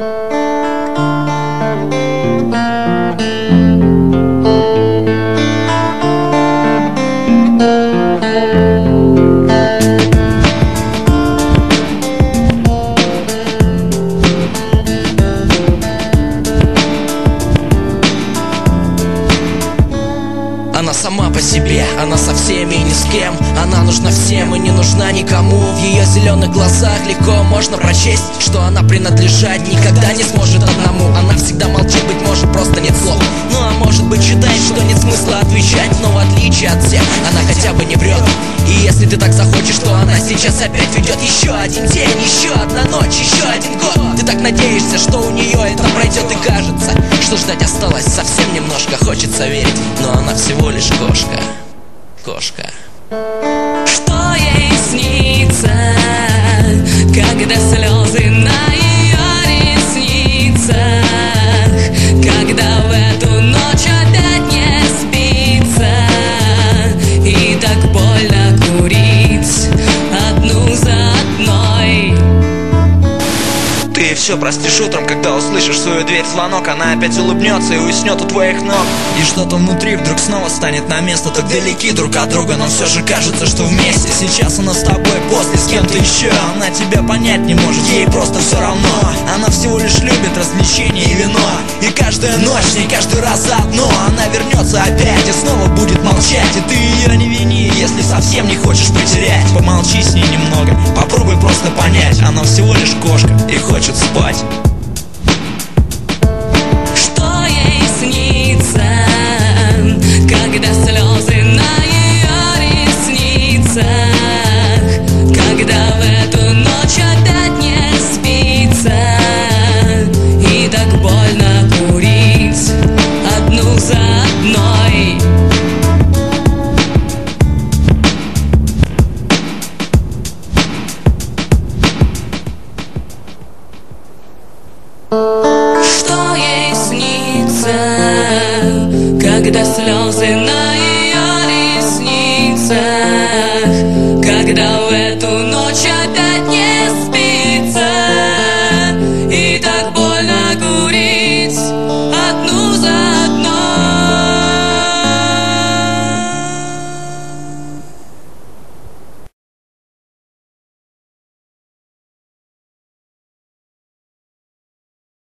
Она сама по себе, она со всеми и ни с кем. Она нужна всем и не нужна никому. В ее зеленых глазах легко можно прочесть, что она принадлежать никогда не сможет одному. Она всегда молчит, быть может, просто нет слов. Ну а может быть, считает, что нет смысла отвечать. Но в отличие от всех, она хотя бы не врет. И если ты так захочешь, то она сейчас опять ведет еще один день, еще одна ночь, еще один год. Ты так надеешься, что у нее это пройдет, и кажется, что ждать осталось совсем немножко. Хочется верить, но она всего лишь кошка. Кошка. Что ей снится, когда слезы на ее ресницах, когда в эту ночь опять не спится, и так больно курить одну за одной. Ты все простишь утром, когда услышишь в свою дверь звонок. Она опять улыбнется и уснет у твоих ног. И что-то внутри вдруг снова станет на место. Так далеки друг от друга, но все же кажется, что вместе. Сейчас она с тобой, после с кем-то еще. Она тебя понять не может, ей просто все равно. Она всего лишь любит развлечения и вино. И каждая ночь, не каждый раз заодно. Она вернется опять и снова будет молчать. И ты ее не вини, если совсем не хочешь потерять. Помолчи с ней немного, попробуй просто понять. Она всего лишь кошка и хочет спать. Что ей снится, когда слезы на ее ресницах, когда в эту ночь опять не спится, и так больно курить одну за одной. Что ей снится, когда слезы на ее ресницах,